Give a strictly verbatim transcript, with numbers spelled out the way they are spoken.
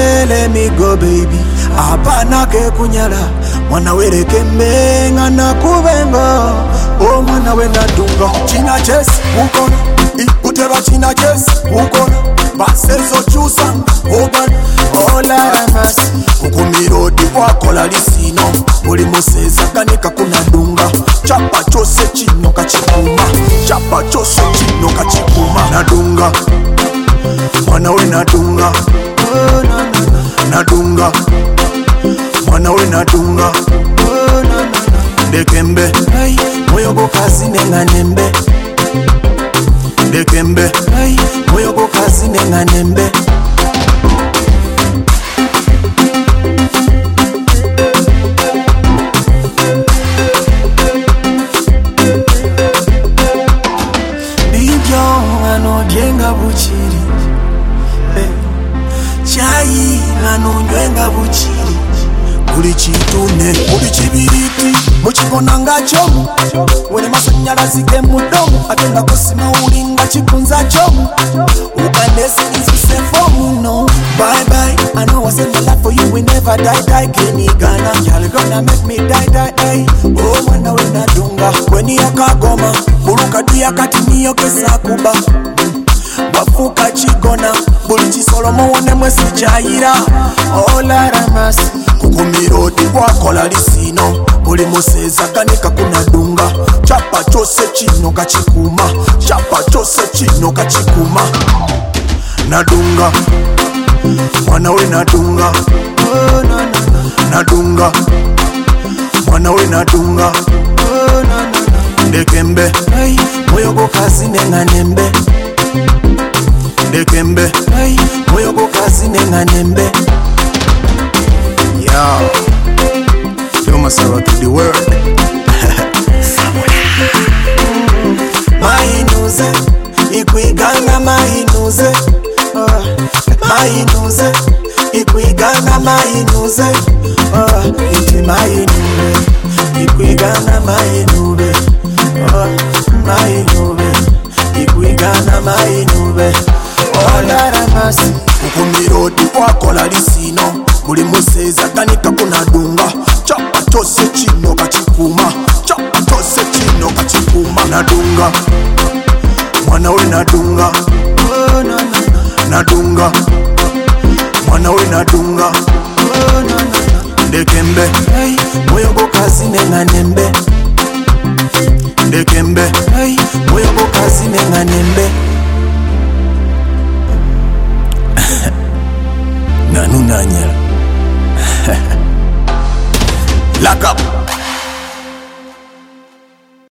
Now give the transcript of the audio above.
let me go baby. Apana ke kunyala mwana wereke mbenga na kubenga. Oh mwana we nadunga china chesi ukona ikuteba china chesi ukona basezo chusa oban ola ramasi kukumirodi wakola lisino buli museza kanika kunadunga chapa chose chino kachikuma chapa chose chino kachikuma nadunga mwana we nadunga nadunga mwana we nadunga dekembe moyo go kazi nenga nembe dekembe moyo go kazi nenga nembe bijo ano jenga buchiri chai ano nyenga buchiri kuli chitune kuli chibiriti muchikona ngachomu wene masanyalazi ge mudomu atenga kusima ulinga chikunza chomu ukanesi insuse fomu no bye bye I know I said my life for you we never die die kenigana y'all gonna make me die die die oh mwana we nadunga kweni yakagoma buluka duya kati niyo kesa kuba bafuka chigona buli chisolomo wone mwesi chayira ola ramasi kukumirodi wakola lisino buli museza kanika kunadunga chapa chose chino kachikuma chapa chose chino kachikuma nadunga mwana we nadunga nadunga mwana we nadunga dekembe moyo go kazi nenga nembe dekembe moyo go kazi nenga nembe. Yo, feel myself to the world. Mainuze, ikuigana mainuze. Mainuze, ikuigana mainuze. Iti mainuze, ikuigana mainuze. Mainuze, ikuigana mainuze. Ola ramasi, kukumirodi wakola lisino. Buli museza kanika kunadunga chapa chose chino kachikuma chapa chose chino kachikuma nadunga mwana we nadunga nadunga mwana we nadunga dekembe moyo go kazi nenga nembe dekembe moyo go kazi nenga nembe Nanu nanyala Lock up.